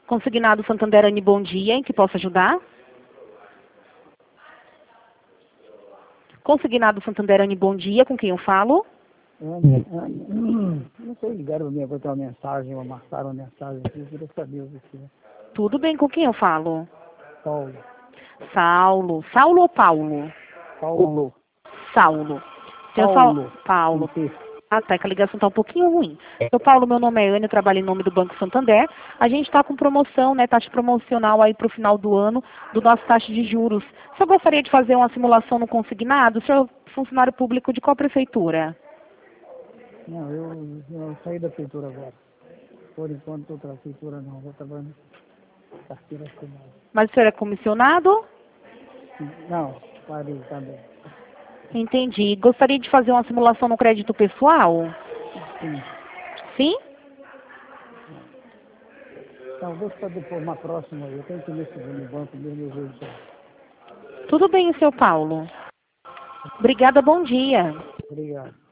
Consignado Santanderani, bom dia. Em que posso ajudar? Consignado Santanderani, bom dia. Com quem eu falo? Não sei, ligaram para mim, botar uma mensagem, ou marcaram uma mensagem aqui, eu queria saber o que é. Tudo bem, com quem eu falo? Paulo. Saulo. Saulo ou Paulo? Paulo. Saulo. Seu Paulo. Paulo. Com P. Ah, tá, que a ligação está um pouquinho ruim. Seu Paulo, meu nome é Ana, eu trabalho em nome do Banco Santander. A gente está com promoção, né, taxa promocional aí para o final do ano, do nosso taxa de juros. O senhor gostaria de fazer uma simulação no consignado? O senhor é funcionário público de qual prefeitura? Não, eu saí da prefeitura agora. Por enquanto, outra prefeitura não, vou trabalhando carteira assinada. Mas o senhor é comissionado? Não, parei também. Entendi. Gostaria de fazer uma simulação no crédito pessoal? Sim. Sim? Então, deixa para depois, uma próxima aí. Eu tenho que ir nesse no banco mesmo, eu vejo isso aí. Tudo bem, seu Paulo. Obrigada, bom dia. Obrigado.